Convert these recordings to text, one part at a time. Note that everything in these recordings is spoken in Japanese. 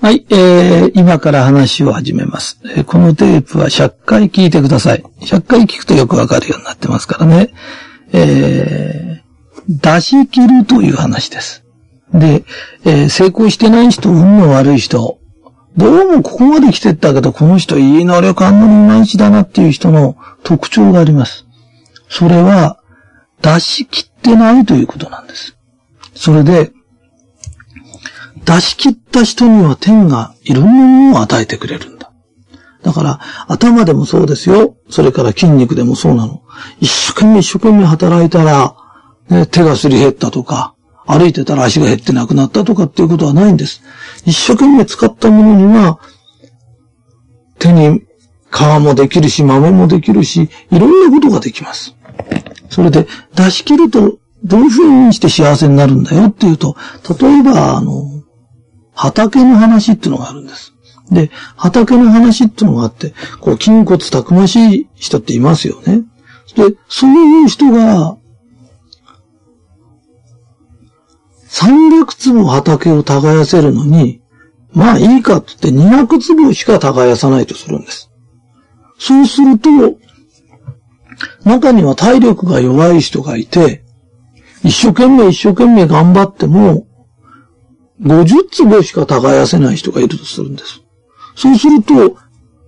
はい、今から話を始めます。このテープは100回聞いてください。100回聞くとよくわかるようになってますからね。出し切るという話です。で、成功してない人、運の悪い人、どうもここまで来てったけど、この人いい能力あんのにいまいちだなっていう人の特徴があります。それは、出し切ってないということなんです。それで、出し切った人には天がいろんなものを与えてくれるんだ。だから、頭でもそうですよ。それから筋肉でもそうなの。一生懸命働いたら、ね、手がすり減ったとか、歩いてたら足が減ってなくなったとかっていうことはないんです。一生懸命使ったものには、手に皮もできるし、豆もできるし、いろんなことができます。それで、出し切ると、どういうふうにして幸せになるんだよっていうと、例えば、畑の話っていうのがあるんです。で、畑の話っていうのがあって、筋骨たくましい人っていますよね。で、そういう人が、300坪畑を耕せるのに、まあいいかって言って200坪しか耕さないとするんです。そうすると、中には体力が弱い人がいて、一生懸命頑張っても、50坪しか耕せない人がいるとするんです。そうすると、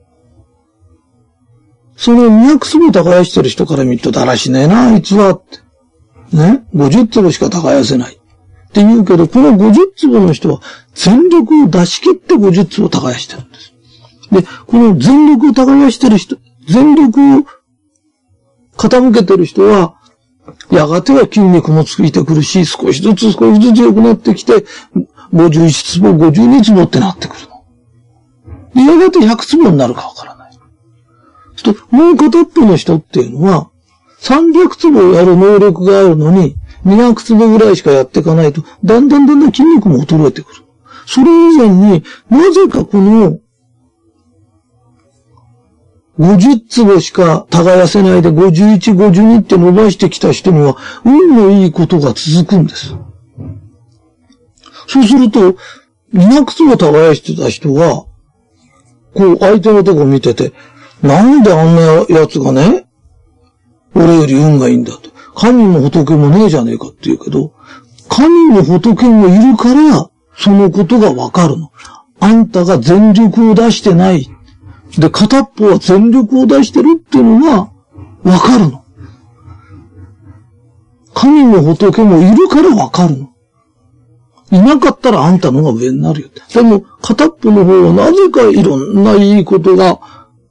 その200坪耕してる人から見るとだらしねえな、あいつはって。ね。50坪しか耕せない。って言うけど、この50坪の人は全力を出し切って50坪耕してるんです。で、この全力を耕してる人、全力を傾けてる人は、やがては筋肉もついてくるし、少しずつ良くなってきて、51坪、52坪ってなってくるの。で、やがて100坪になるかわからない。もう片っぽの人っていうのは、300坪をやる能力があるのに、200坪ぐらいしかやっていかないと、だんだん筋肉も衰えてくる。それ以前になぜかこの、50坪しか耕せないで51、52って伸ばしてきた人には、運のいいことが続くんです。そうすると、200坪耕してた人が、相手のとこ見てて、なんであんなやつがね、俺より運がいいんだと。神も仏もねえじゃねえかって言うけど、神も仏もいるから、そのことがわかるの。あんたが全力を出してない。で、片っぽは全力を出してるっていうのが、わかるの。神も仏もいるからわかるの。いなかったらあんたのが上になるよ。でも、片っぽの方はなぜかいろんないいことが、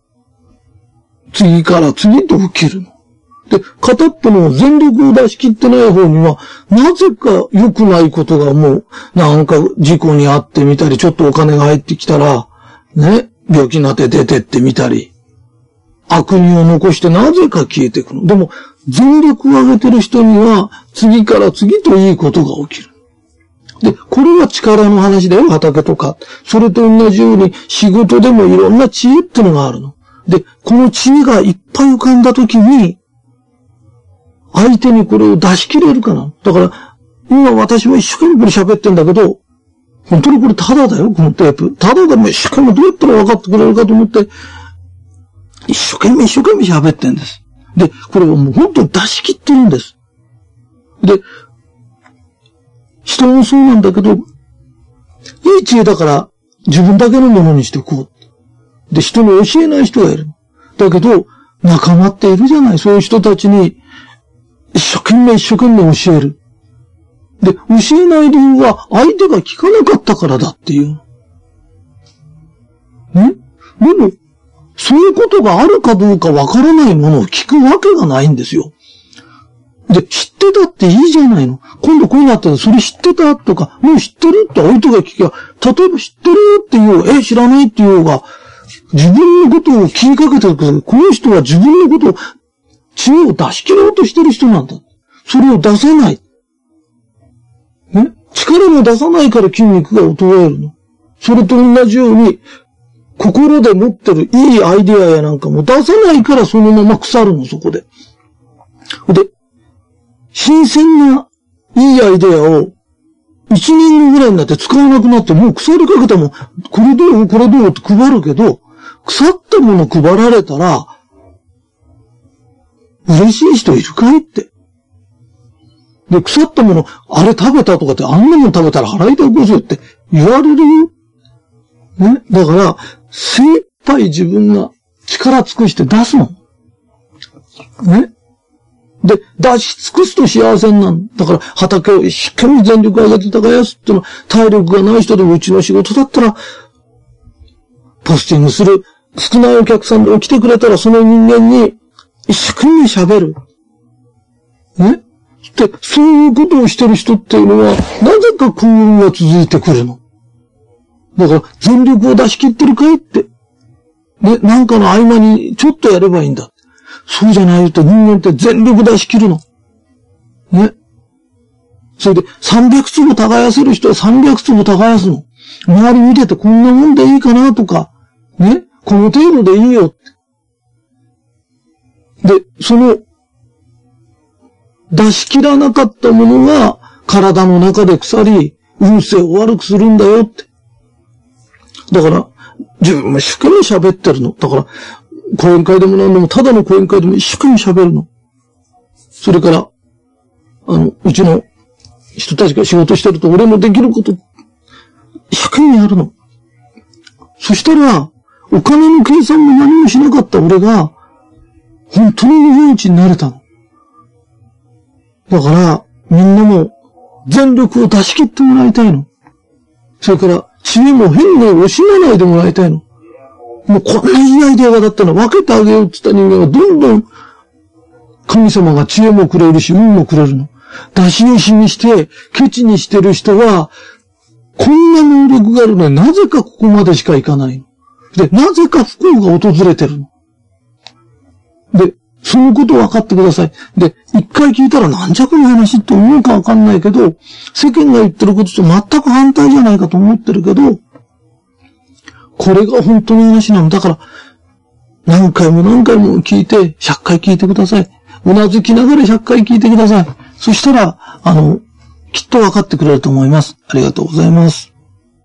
次から次と起きるの。で、片っぽの全力を出し切ってない方には、なぜか良くないことがもう、なんか事故に遭ってみたり、ちょっとお金が入ってきたら、ね、病気になって出てってみたり、悪人を残してなぜか消えていくの。でも、全力を上げてる人には、次から次といいことが起きる。で、これは力の話だよ、畑とか。それと同じように、仕事でもいろんな知恵ってのがあるの。で、この知恵がいっぱい浮かんだときに、相手にこれを出し切れるかな。だから、今私は一生懸命これ喋ってんだけど、本当にこれタダだよ、このテープ。タダでも一生懸命どうやったら分かってくれるかと思って、一生懸命喋ってんです。で、これはもう本当に出し切ってるんです。で、人もそうなんだけど、いい知恵だから自分だけのものにしておこう。で、人に教えない人がいる。だけど、仲間っているじゃない。そういう人たちに一生懸命教える。で、教えない理由は相手が聞かなかったからだっていう。ね？でも、そういうことがあるかどうかわからないものを聞くわけがないんですよ。で、知ってたっていいじゃないの。今度こうなったら、それ知ってたとか、もう知ってるって相手が聞きゃ、例えば知ってるよって言おう、知らないって言おうが、自分のことを気にかけてるけど、この人は自分のことを、知恵を出し切ろうとしてる人なんだ。それを出さない。ね？力も出さないから筋肉が衰えるの。それと同じように、心で持ってるいいアイデアやなんかも出さないからそのまま腐るの、そこで。で、新鮮ないいアイデアを 1年後ぐらいになって使わなくなって、もう腐りかけたもん、これどうこれどうって配るけど、腐ったもの配られたら、嬉しい人いるかいって。で、腐ったもの、あれ食べたとかって、あんなもん食べたら腹痛起こすよって言われるよ。ね。だから、精一杯自分が力尽くして出すの。ね。で、出し尽くすと幸せになる。だから、畑を一生懸命全力を上げて耕すってのは、体力がない人でもうちの仕事だったら、ポスティングする、少ないお客さんで起きてくれたら、その人間に一生懸命喋る。ね。で、そういうことをしてる人っていうのは、なぜか幸運が続いてくるの。だから、全力を出し切ってるかいって。ね、なんかの合間にちょっとやればいいんだ。そうじゃないと人間って全力出し切るの。ね。それで、300坪耕せる人は300坪耕すの。周り見ててこんなもんでいいかなとか、ね。この程度でいいよって。で、その、出し切らなかったものが体の中で腐り、運勢を悪くするんだよって。だから、自分も一生懸命喋ってるの。だから、講演会でも何でも、ただの講演会でも一生懸命喋るの。それから、うちの人たちが仕事してると俺もできること、一生懸命やるの。そしたら、お金の計算も何もしなかった俺が、本当に日本一になれたの。だから、みんなも全力を出し切ってもらいたいの。それから、知恵も変に惜しまないでもらいたいの。もうこんないいアイデアがだったら分けてあげようって言った人間はどんどん神様が知恵もくれるし運もくれるの。出し惜しみして、ケチにしてる人は、こんな能力があるのになぜかここまでしかいかないの。で、なぜか不幸が訪れてるの。で、そのことを分かってください。で、一回聞いたらなんじゃこの話って思うか分かんないけど、世間が言ってることと全く反対じゃないかと思ってるけど、これが本当の話なの。だから、何回も何回も聞いて、100回聞いてください。うなずきながら100回聞いてください。そしたら、きっと分かってくれると思います。ありがとうございます。